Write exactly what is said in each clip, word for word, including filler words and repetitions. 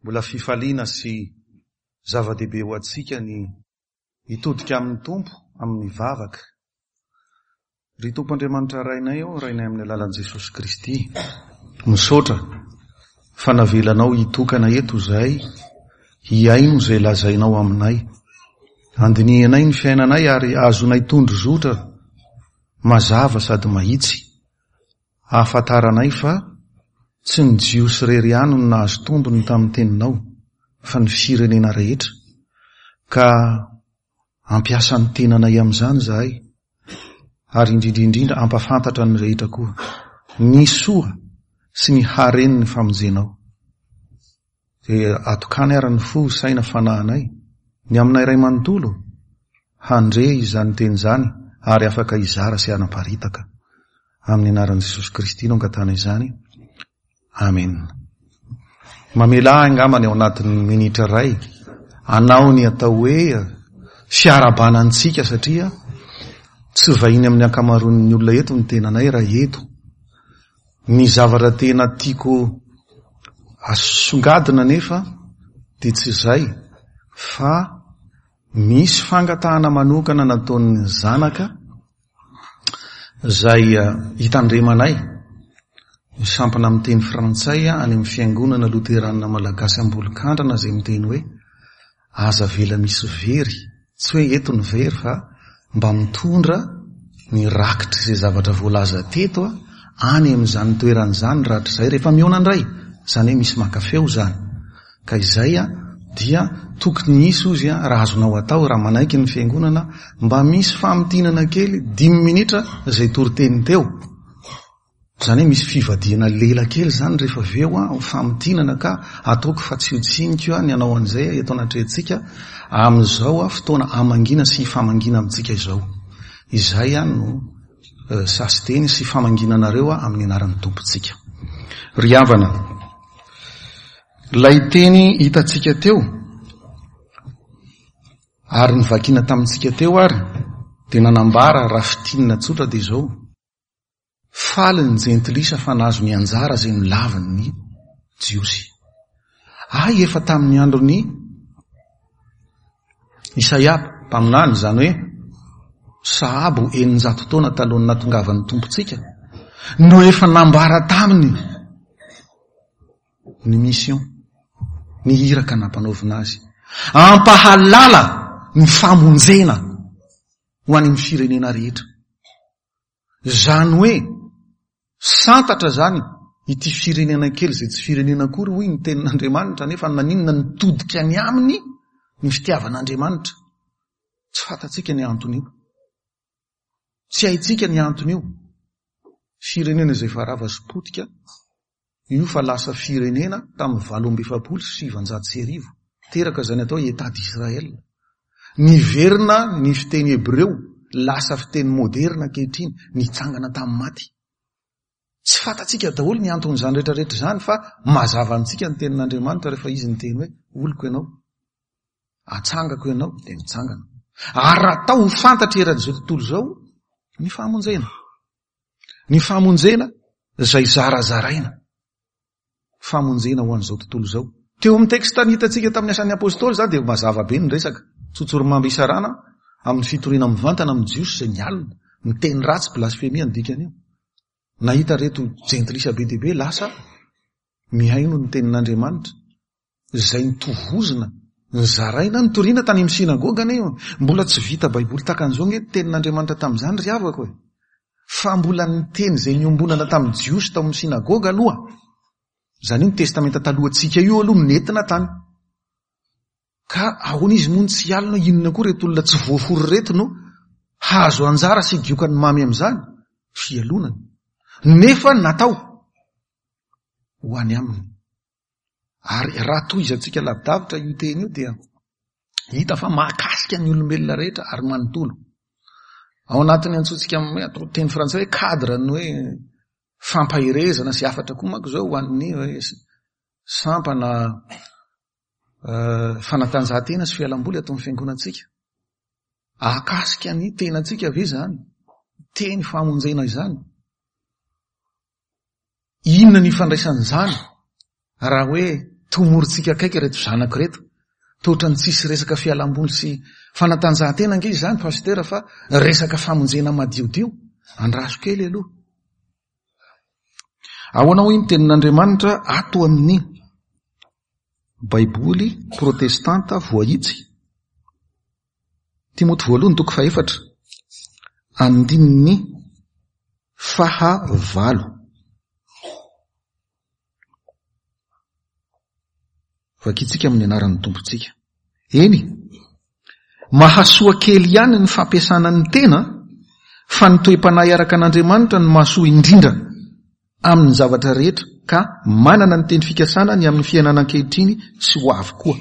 mbola fifaliana sy zava-dehibe ho atsika ny hitodika amin'ny tompo amin'ny vavaka. Ry tompo Andriamanitra rainay ao, rainay amin'ny alalan'i Jesosy Kristy. Misaotra fa navelanao hitokana eto zahay, hiaino izay lazainao aminay. Andinianay ny fiainanay ary azonay tondro zotra mazava sady mahitsy. Ahafantaranay fa tsy ny jiosy irery ihany no nahazo tombony tamin'ny teninao, fa ny firenena rehetra. Ka ampiasa ny tenanay amin'izany zahay, ary indrindrindrindra ampafantatra ny rehetra koa ny soa sy ny haren'ny famonjenao. Dia atokany ary ny fo saina fanahinay ny aminay ray manontolo handre izany teny izany ary afaka izara sy anaparitaka. Amin'ny anaran'i Jesosy Kristy no angatana izany. Amen. Mamela angamany ao anatin'ny minitra ray anao ny atao hoe fiarabanantsika, satria tsy vahiny amin'ny ankamaroan'ny olona eto ny tenanay raha eto. Ny zavatra tena tiako asongadina nefa dia tsy izay, fa misy fangatahana manokana nataon'ny zanaka izay hitandremanay sampana amin'ny teny frantsay any amin'ny fiangonana loterana malagasy Ambolokandrana, izay miteny hoe aza vela misy very, tsy hoe eto ny very fa mba mitondra ny rakitra izay zavatra voalaza teto any amin'izany toeran'izany rahatr' izay rehefa miona indray, izany hoe misy makafeo izany. Ka izay dia tokony isy ozy raha azonao atao raha manaiky ny fiangonana mba misy famitinana kely dimy minitra izay toriteny teo. Izany hoe misy fivadiana lela kely izany rehefa aveo ho famitinana, ka ataoko fa tsy hotsinika ny anao an'izay eto anatrehantsika amin'izao fotoana amangina sy famangina amintsika izao. Izay no sasiteny sy famanginanareo amin'ny anaran'ny tompontsika. Ry havana, ilay teny hitantsika teo ary nivakiana tamintsika teo ary dia nanambara raha fitinina tsotra dia izao: faly ny jentilisa fa nahazo ny anjara izay milaviny ny jiosy. Ay, efa tamin'ny androny Isaia mpaminany, izany hoe sahabo eninjato taona talohany natongavan'ny tompontsika, no efa nambara taminy ny mission, ny iraka nampanaovina azy, ampahalala ny famonjena ho any amin'ny firenena rehetra. Izany hoe santatra zany ity firenena kely izay tsy firenena kory hoy ny tenin'Andriamanitra, nefa naninona nitodika ny aminy ny fitiavan'Andriamanitra. Tsy fantatsika ny anton'io, tsy haitsika ny anton'io. Firenena izay farava sy potika io fa lasa firenena tamin'ny valo amby efapolo sy sivanjato sy arivo, teraka izany atao Etat d'Israël. Niverina ny fiteny Hebreo lasa fiteny moderna ankehitriny, nitsangana tamin'ny maty. Tsy fantatsika daholo ny anton'izany rehetrarehetra izany, fa mazava antsika ny tenin'Andriamanitra rehefa izy ny teny hoe oliko ianao, atsangako ianao, dia mitsangana. Ary raha atao ho fantatra eran'izao tontolo izao ny famonjena, ny famonjena izay zarazaraina, famonjena ho an'izao tontolo izao. Teo amin'ny teksta hitantsika tamin'ny asan'ny apôstôly izany dia mazava be ny resaka tsotsorimamby isarana amin'ny fitoriana mivantana amin'ny jiosy izay ny alina, ny teny ratsy, blasfemia ny dikan'io. Nahita reto jentilisa be dia be lasa mihaino ny tenin'Andriamanitra izay nitovozina, nizaraina, nitoriana tany amin'ny sinagoga io. Mbola tsy vita baiboly takan'izao nge tenin'Andriamanitra tamin'izany ry havako e, fa mbola ny teny izay niombonana tamin'ny jiosy tao amin'ny sinagoga aloha. Izany io ny testamenta talohantsika io aloha nentina tany. Ka ahoana izy moa tsy alina, inona koa reto olona tsy voafory reto no hazo anjara sy giokany mamy amin'izany? Fialonany. Nefa natao ho any aminy. Ary raha toy izantsika lavidavitra io teny io dia hita fa mahakasika ny olombelona rehetra ary manontolo. Ao anatiny antsotsika amin'ny teny frantsay hoe cadre, ny hoe fampahirezana sy afatra koa manko zao ho an'ny hoe sampana uh, fanatanjahantena sy fialamboly atao amin'ny fiangonantsika. Ahakasika ny tenantsika ve zany? Teny famonjena izany. Inona ny ifandraisan'izany raha hoe tomorontsika akaiky reto zanako reto. Totra ny tsisy resaka fialamboly sy fanatanjahantena ange izany pasitera fa resaka famonjena madiodio. Andraso kely aloha. Ahoana hoy ny tenin'Andriamanitra ato amin'ny Baiboly protestanta voahitsy. Timoty voalohany toko faefatra andininy fahavalo. Vakitsika amin'ny anaran'ny tompontsika. Eny, mahasoa kely ihany ny fampiasana ny tena fa ny toe-panahy araka an'Andriamanitra ny mahasoa indrindra amin'ny zavatra rehetra ka manana ny teny fikasana ny amin'ny fiainana ankehitriny sy ho avy koa.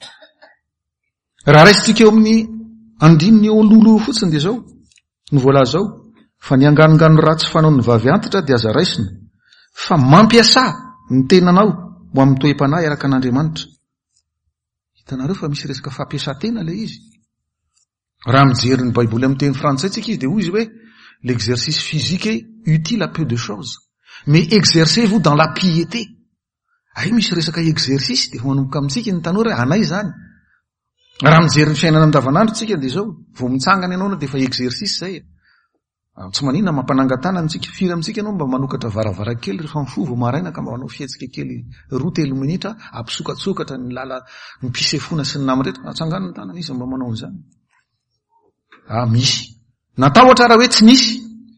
Raha raisitsika eo amin'ny andininy eo lolo fotsiny dia zao ny voalaza zao fa ny anganongano ratsy fanao ny vavy antitra dia aza raisina fa mampiasa ny tenanao ho amin'ny toe-panahy araka an'Andriamanitra. Hitanareo fa misy resaka fampiasa-tena le izy. Raha mijery ny Baiboly amin'ny teny frantsay tsika izy dia hoy izy hoe l'exercice physique est utile à peu de choses, mais exercez-vous dans la piété. Ay misy resaka exercice dia manomboka amintsika ny tanora anay zany. Raha mijery ny fiainana andavanandro tsika dia zao, vao mitsangana ianao na dia fa exercice zay. Tsy manina mampanangatana antsika firy amintsika ianao mba manokatra varavarankely rehefa mifovo maraina ka mba manao fihetsika kely roa telo minitra ampisokatsokatra ny lala ny pisefona sy ny namrehetra atsanganana tanana izy mba manao an'izany. Ah misy. Natao ohatra raha hoe tsy misy.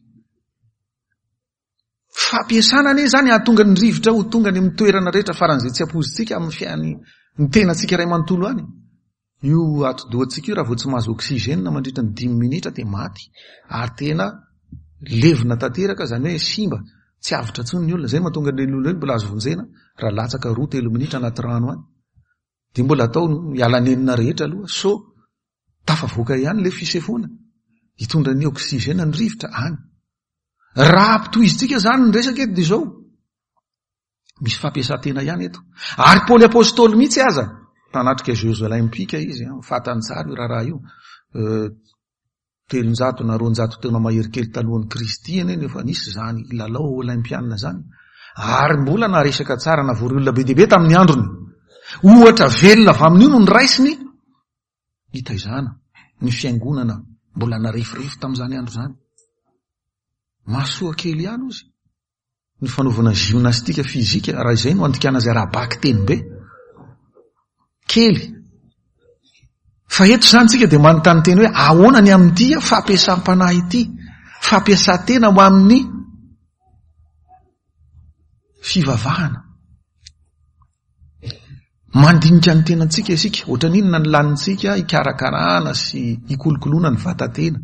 Fampiasana ane zany ahatonga ny rivotra ho tonga ny amin'ny toerana rehetra faran'izay tsy ampoizitsika amin'ny fiany ny tenantsika iray manontolo any. Io atodohantsika io raha vao tsy mahazo oksizena mandritra ny dimy minitra dia maty. Ary tena levina tanteraka zany hoe simba, tsy avitra tsony ny olona. Zay mahatonga ny olona mbola azo vonjena raha latsaka roa telo minitra anaty rano any. Dia mbola atao ialanenina rehetra aloha. So tafavoaka ihany le fisefona. Hitondra ny oksizena ny rivotra any. Raha ampitoizitsika zany ny resaka eto dia zao. Misy fampiasa-tena ihany eto. Ary Paoly apôstôly mihitsy aza. Tanatrika Jérusalempika izy, fatany tsara io raharaha io. Telonjato na roanjato tena mahery kely talohan'ny Kristy eny efa nisy zany lalao olimpiana zany. Ary mbola na resaka tsara na vory olona be dia be tamin'ny androny. Ohatra velona avy amin'io no ny raisiny hitaizana ny fiangonana mbola narefirefy tamin'izany andro zany. Mahasoa kely ihany ozy. Ny fanaovana gymnastika fizika raha izay no andikana zay raha baky teny be. Kely. Fa eto zany tsika dia manontany teny hoe ahoana ny amin'ity fampiasam-panahy ity, fampiasa-tena ho amin'ny fivavahana. Mandinika ny tenantsika isika, ohatra n'inona ny lanintsika hikarakarana sy hikolokoloana ny vatan-tena.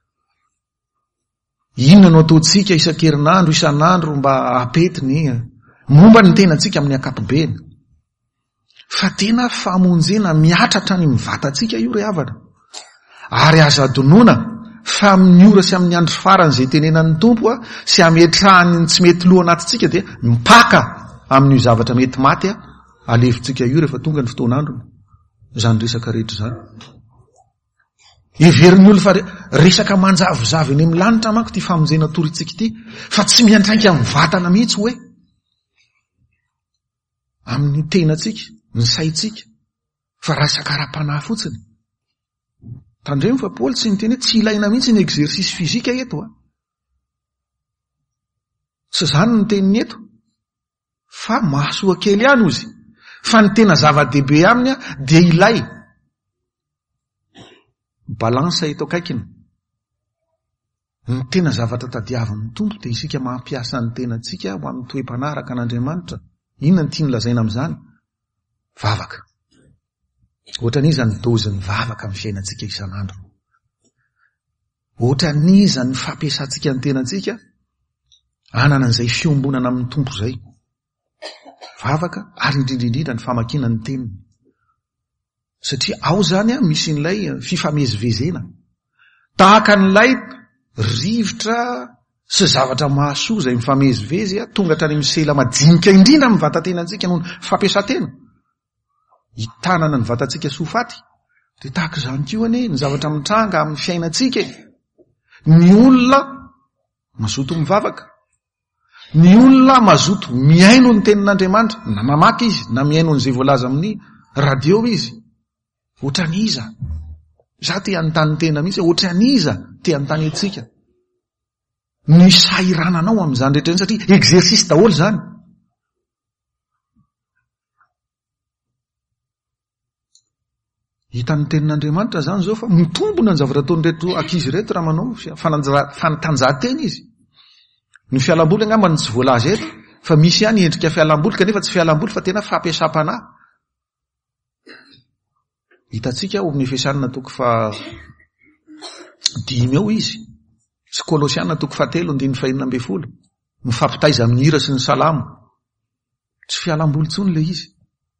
Inona no ataontsika isan-kerinandro, isan'andro mba hapety ny momba ny tenantsika amin'ny ankapobeny. Fa tena famonjena miatratra ny mivatantsika io re havana. Ary azo adonona fa amin'ny ora sy amin'ny andro farany izay tenenan'ny tompo sy ametrahany ny tsy mety loha anatintsika dia mipaka amin'io zavatra mety maty alevitsika io rehefa tonga ny fotoan'androny. Zany resaka rehetra zany. Heverin'ny olona fa resaka manjavozavy eny amin'ny lanitra manko ty famonjena torintsika ity, fa tsy miantraika amin'ny vatana mihitsy hoe amin'ny tenantsika, ny saitsika, fa raha sakara-panahy fotsiny. Tandremo fa Paoly tsy niteny hoe tsy ilaina mihitsy ny exercice fizika eto. Tsy zany ny teniny eto, fa mahasoa kely ihany ozy. Fa ny tena zava-dehibe aminy dia ilay balansa eto akaikiny. Ny tena zavatra tadiavin'ny tompo dia isika mampiasa ny tenantsika ho amin'ny toe-panahy araka an'Andriamanitra. Inona ny tiany lazaina amin'izany? Vavaka. Ohatra n'iza ny dozin'ny vavaka amin'ny fiainantsika isan'andro. Ohatra n'iza ny fampiasantsika ny tenantsika anana an'izay fiombonana amin'ny tompo izay. Vavaka ary indrindrindrindra ny famakiana ny teniny. Satria ao zany misy n'ilay fifamezivezena. Tahaka n'ilay rivotra sy zavatra mahasoa izay mifamezivezy tonga hatrany misela madinika indrindra amin'ny vatantenantsika noho ny fampiasa-tena. Hitanana ny vatantsika sy ho faty. Dia tahaka izany koa anie ny zavatra mitranga amin'ny fiainantsika. Ny olona mazoto mivavaka. Ny olona mazoto miaino ny tenin'Andriamanitra, na mamaky izy, na miaino n'izay voalaza amin'ny radio izy. Ohatran'iza. Za te anontany tena mihitsy, ohatran'iza te anontany antsika. Ny sairananao amin'izany rehetra satria exercice daholo zany. Hitan'ny tenin'Andriamanitra zany zao fa mitombona ny zavatra ataony reto ankizy reto raha manao fanatanjahantena izy. Ny fialamboly angamba tsy voalaza eto, fa misy ihany endrika fialamboly kanefa tsy fialamboly fa tena fampiasam-panahy. Hitantsika ao amin'ny Efesanina toko fa dimy eo izy, sy Kolosianina toko fa telo andiny fahinana ambin'ny folo, mifampitaiza amin'ny hira sy ny salamo. Tsy fialamboly tsony le izy.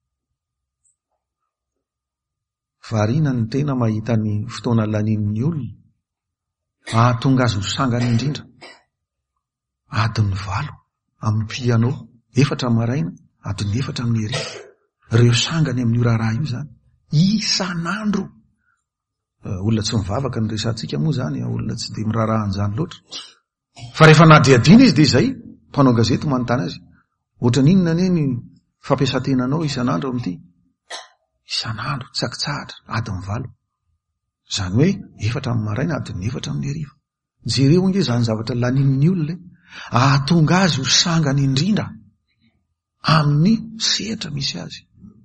Variana ny tena mahita ny fotoana laninin'ny olona, ahatonga azy ho sangany indrindra. Adiny valo amin'ny piano, efatra maraina, adiny efatra amin'ny heriva. Reo sangany amin'ny ora raha io zany. Isan'andro. Olona tsy mivavaka ny resantsika moa zany, olona tsy dia mirarahan zany loatra. Fa rehefa nadiadina izy dia izay, mpanao gazety manontany azy. Ohatran'inona anie ny fampiasan-tenanao isan'andro amin'ity? Isan'andro, tsakitsahatra, adiny valo. Zany hoe, efatra amin'ny maraina, adiny efatra amin'ny heriva. Jereo nge zany zavatra laninin'ny olona. Ahatonga azy ho sangany indrindra amin'ny sehatra misy azy.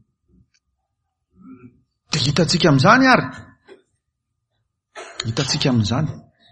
Dia hitantsika amin'izany ary. Hitantsika amin'izany.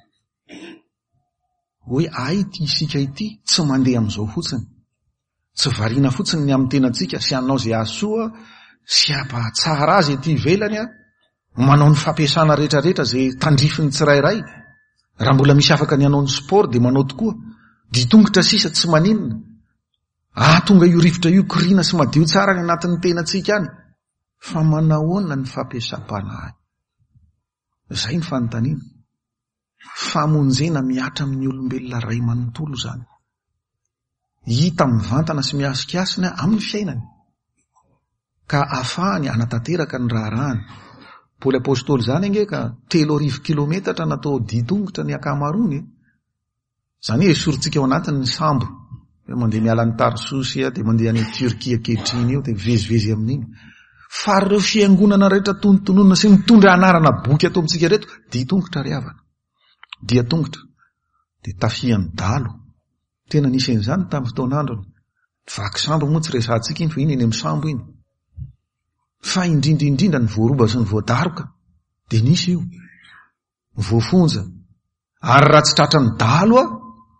Hoe ay ity isika ity tsy mandeha amin'izao fotsiny. Tsy variana fotsiny ny amin'ny tenantsika sy anao izay ahasoa sy hampahatsara azy ety ivelany a, manao ny fampiasana rehetrarehetra izay tandrifiny tsirairay. Raha mbola misy afaka ny hanao ny sport dia manao tokoa. Ditongotra sisa tsy maninona. Ahatonga io rivotra io korina sy madio tsara ny anatin'ny tenantsika any. Fa manahoana ny fampiasam-panahy. Izay ny fanontaniana. Famonjena miatra amin'ny olombelona ray manontolo zany. Hita mivantana sy miasikasina amin'ny fiainany. Ka ahafahany anatanteraka ny raharahany. Paoly apôstôly zany ange ka telo arivo kilometatra natao ditongotra ny akamaroany. Zany hoe esorintsika ao anatin'ny sambo. Mandeha miala ny Tarsosy dia mandeha any Turkia kehitriny eo dia vezivezy amin'iny. Fa ireo fiangonana rehetra tonontonona sy mitondra anarana boky atao amintsika reto, ditongotra ry havana. Dia tongotra. Dia tafian'ny dalo. Tena nisy an'izany tamin'ny fotoan'androny. Vaky sambo moa tsy resantsika iny fa iny eny amin'ny sambo iny. Fa indrindra indrindra ny voaroba sy ny voadaroka. Dia nisy io. Voafonja. Ary raha tsy tratra ny dalo a,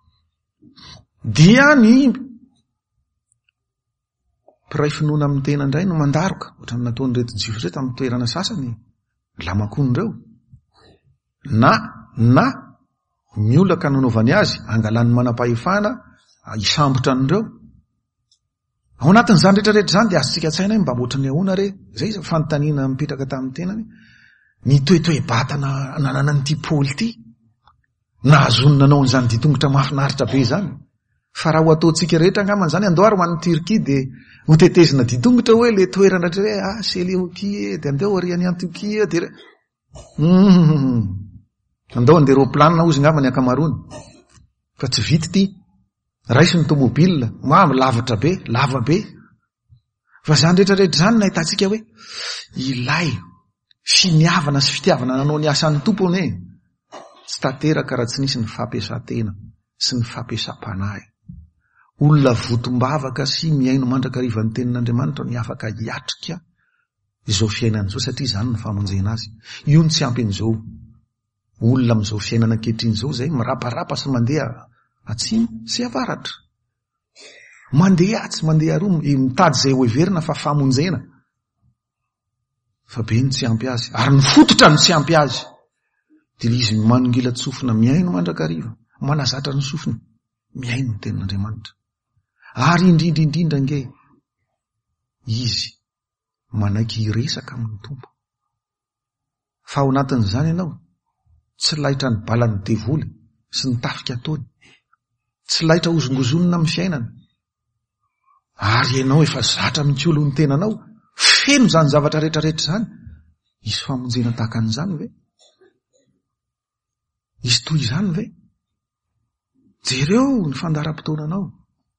dia ny mpiray finoana amin'ny tena indray no mandaroka. Ohatrany nataony reto jiofo reto amin'ny toerana sasany lamakonindreo. Na, na, miolaka nanaovany azy, angalany manam-pahefana, isambotra an'ireo. Ao anatin'izany rehetrarehetra zany dia azontsika tsaina mba ohatrany ahoana re. Zay fanontaniana mipetraka tamin'ny tenany. Ny toe-toe-batana nanana n'ity Paoly ity. Nahazonina nanao an'izany ditongotra mahafinaritra be zany. Fa raha ho ataontsika rehetra angamba zany andohary ho an'ny Turkia dia ho tetezina ditongotra hoe le toerana hoe ah Seleukia dia andeo arian'ny Antiokia dia mm andao andeha roplanina ozy ngamba ny akamaroany. Fa tsy vity ity. Raisy ny tomobila, ma lavatra be, lava be. Fa zany rehetrarehetra zany nahitantsika hoe ilay finiavana sy fitiavana nanao ny asan'ny tompony e. Tsy tanteraka raha tsy nisy ny fampiasantena sy ny fampiasam-panahy. Olona votom-bavaka sy miaino mandrakariva ny tenin'Andriamanitra ny afaka hiatrika izao fiainana izao satria izany ny famonjena azy. Io ny tsy ampin'izao olona amin'izao fiainana ankehitriny izao zay miraparapa sy mandeha atsimo sy avaratra. Mandeha tsy mandeha roa mitady izay ho heverina fa famonjena. Fa be ny tsy ampy azy ary ny fototra ny tsy ampy azy. Dia izy manongila tsofina miaino mandrakariva, manazatra ny sofina miaino ny tenin'Andriamanitra. Ary indrindra indrindra nge izy manaiky hiresaka amin'ny tompo. Fa ao anatin'izany ianao tsy laitra ny balany devoly sy ny tafika ataony. Tsy laitra ozongozonina amin'ny fiainana. Ary ianao efa zatra mitsiolo ny tenanao, feno zany zavatra rehetrarehetra zany. Izy famonjena tahaka an'izany ve? Izy toy izany ve? Jereo ny fandaharam-potoananao.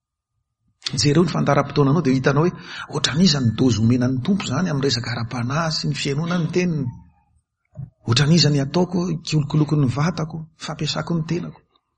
jereo ny fandaram-potoananao dia hitanao hoe ohatran'izany dozy omenan'ny tompo zany amin'ny resaka ara-panahy sy ny fiainona ny teniny. Ohatran'izany ataoko kiolokoloko ny vatako, fampiasako ny tenako.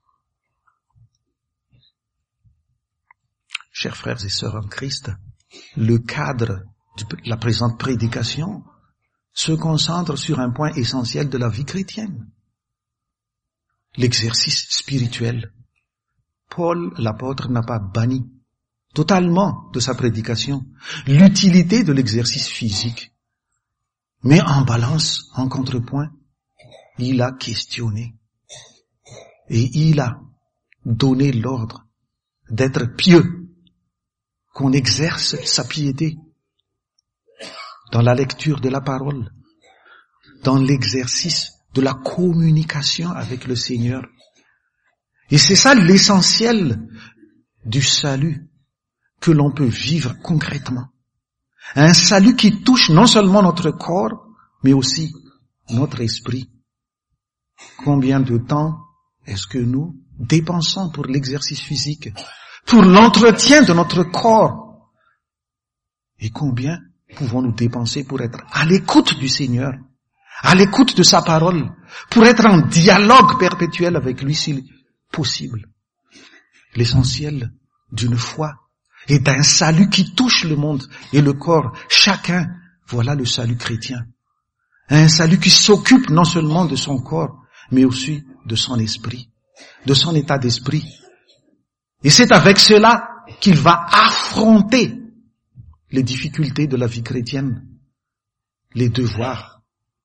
Chers frères et sœurs en Christ, le cadre de la présente prédication se concentre sur un point essentiel de la vie chrétienne. L'exercice spirituel. Paul, l'apôtre, n'a pas banni totalement de sa prédication l'utilité de l'exercice physique. Mais en balance, en contrepoint, il a questionné et il a donné l'ordre d'être pieux, qu'on exerce sa piété dans la lecture de la parole, dans l'exercice de la communication avec le Seigneur. Et c'est ça l'essentiel du salut que l'on peut vivre concrètement. Un salut qui touche non seulement notre corps, mais aussi notre esprit. Combien de temps est-ce que nous dépensons pour l'exercice physique, pour l'entretien de notre corps? Et combien pouvons-nous dépenser pour être à l'écoute du Seigneur, à l'écoute de sa parole, pour être en dialogue perpétuel avec lui s'il possible? L'essentiel d'une foi et d'un salut qui touche le monde et le corps, chacun, voilà le salut chrétien. Un salut qui s'occupe non seulement de son corps, mais aussi de son esprit, de son état d'esprit. Et c'est avec cela qu'il va affronter les difficultés de la vie chrétienne, les devoirs.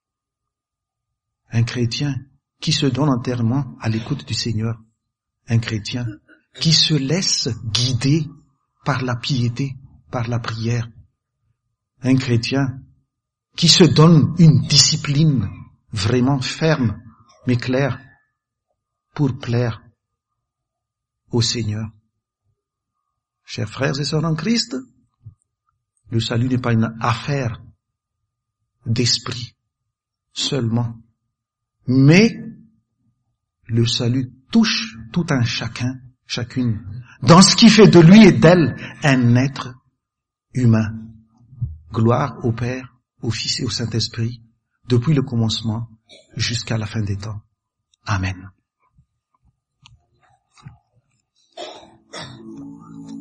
Un chrétien qui se donne entièrement à l'écoute du Seigneur, un chrétien qui se laisse guider par la piété, par la prière. Un chrétien qui se donne une discipline vraiment ferme, mais claire, pour plaire au Seigneur. Chers frères et sœurs en Christ, le salut n'est pas une affaire d'esprit seulement, mais le salut touche tout un chacun, chacune, dans ce qui fait de lui et d'elle un être humain. Gloire au Père, au Fils et au Saint-Esprit, depuis le commencement jusqu'à la fin des temps. Amen.